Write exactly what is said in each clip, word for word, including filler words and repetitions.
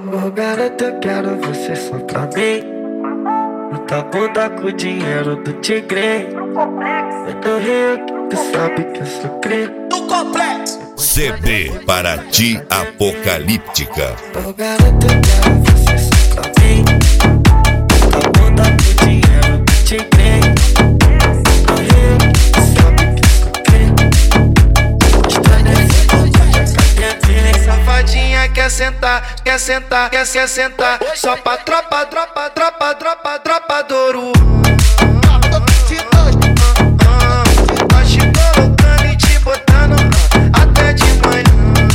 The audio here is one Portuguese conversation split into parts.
Ô garota, eu quero você só pra mim. Muita bunda com o dinheiro do tigre. Eu tô rio que tu sabe que eu sou cri. Do complexo. C D para ti apocalíptica. Ô garota, eu quero você só pra mim. Muita bunda com o dinheiro do tigre. Eu tô rio que tu sabe que eu sou cri. Estranha essa bunda, safadinha quer sentar, quer sentar, quer se sentar. Só pra tropa, tropa, tropa, tropa, tropa Douro. Tá te colocando e te botando até de manhã.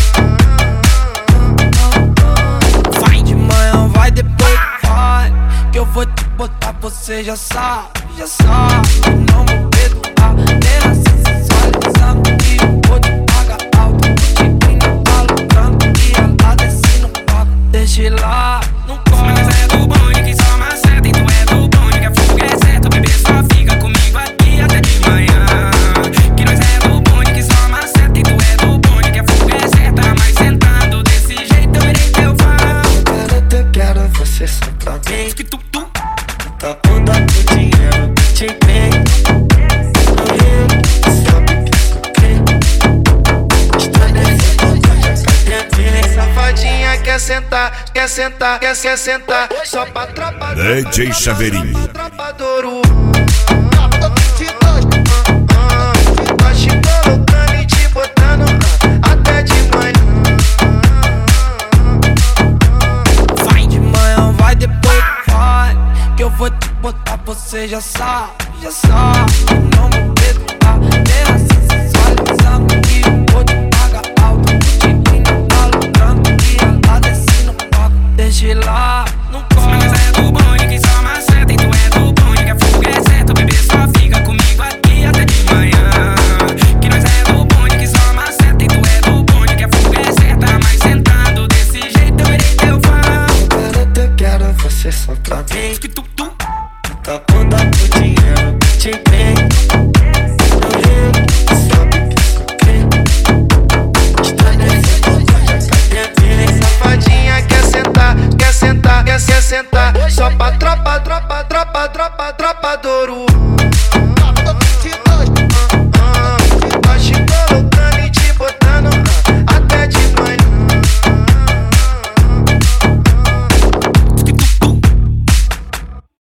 Vai de manhã, vai depois vai. Que eu vou te botar, você já sabe, já sabe. Não vou perdoar, nem assim sensualizando. E eu vou te pagar alto. Te brinda alugando e ela desce no palco. Deixa lá, não corre. Mas é do bonde que só maceta. E tu é do bonde que a fuga é certa. O bebê só fica comigo aqui até de manhã. Que nós é do bonde que só maceta. E tu é do bonde que a fuga é certa. Mas sentando desse jeito eu irei teu fã. Garota, eu quero você só pra mim. Que tu, tu. Tá bunda com dinheiro do tigre. No rio, sabe que eu sou cri. Estranha essa bunda, safadinha quer sentar, quer sentar, quer se sentar. Só pra tropa, D J Chaveirinho. tropa Douro. Tá te colocando e te botando até de manhã. Vai de manhã, vai depois vai. Que eu vou te botar, você já sabe, já sabe. Não vou perdoar, nem assim